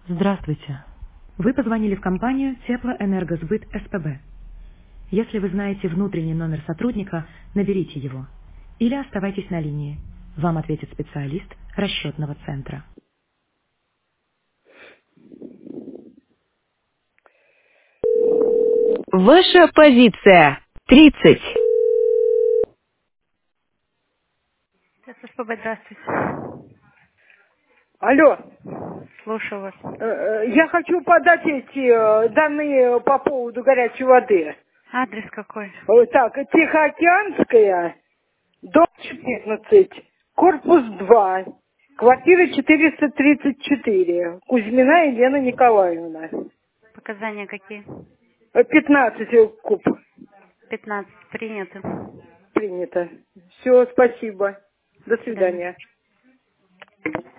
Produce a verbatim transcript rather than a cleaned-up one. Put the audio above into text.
Здравствуйте. Вы позвонили в компанию Теплоэнергосбыт СПБ. Если вы знаете внутренний номер сотрудника, наберите его. Или оставайтесь на линии. Вам ответит специалист расчетного центра. Ваша позиция. тридцать. СПБ, здравствуйте. Алло, Слушаю вас. э, э, я хочу подать эти э, данные по поводу горячей воды. Адрес какой? Э, Так, Тихоокеанская, дом четырнадцать, корпус два, квартира четыреста тридцать четыре, Кузьмина Елена Николаевна. Показания какие? Э, пятнадцать э, куб пятнадцать. Принято. принято. Все, спасибо. До До свидания. свидания.